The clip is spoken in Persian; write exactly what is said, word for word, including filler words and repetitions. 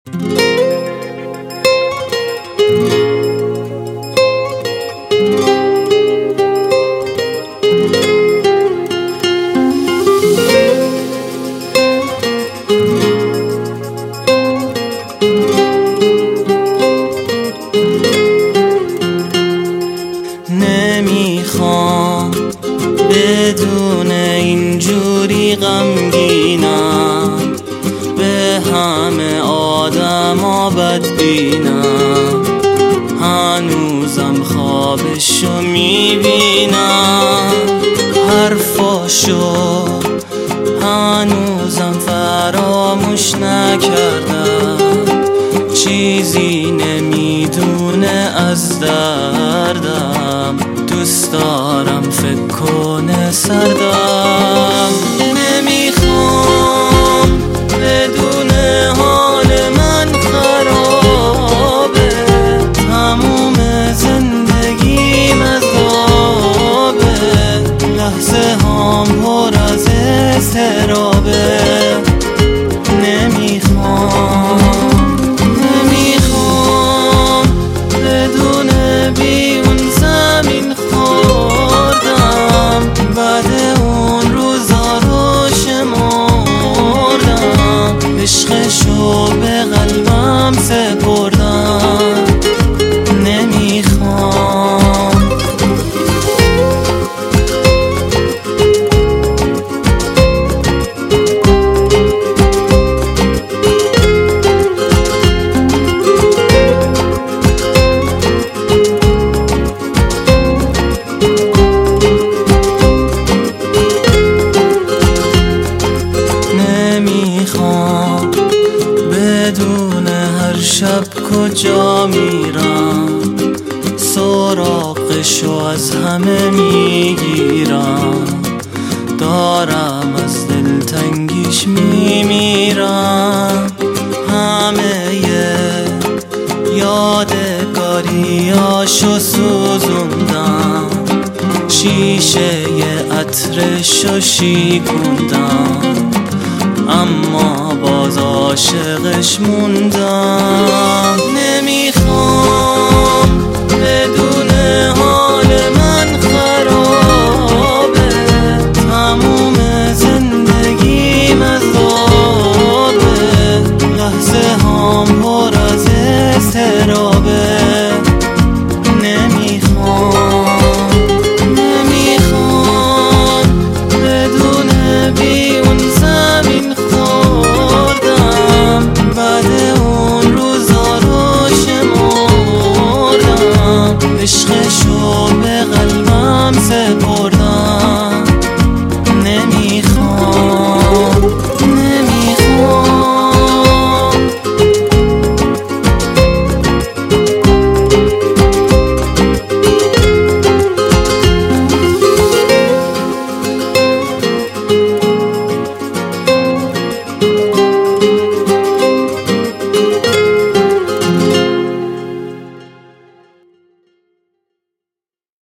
نمیخوام بدون اینجوری غمگینم، به همه آدما بدبینم، هنوزم خوابشو میبینم، حرفاشو هنوزم فراموش نکردم، چیزی نمیدونه از دردم، دوست دارم فکر کنه سردم. نمیخوام بدون حال من خرابه، تموم زندگیم عذابه، لحظه هام پر از اضطرابه. نمیخوام نمیخوام بدون بیون زمین خوردم، بعد اون روزا رو شمردم، عشقشو به قلبم سپردم. نمیخوام نمیخوام بدون هر شب کجا میرم، سراغشو از همه میگیرم، دارم از دلتنگیش میمیرم، همه یادگاریاشو سوزوندم، شیشه عطرشو شیکوندم، اما باز عاشقش موندم.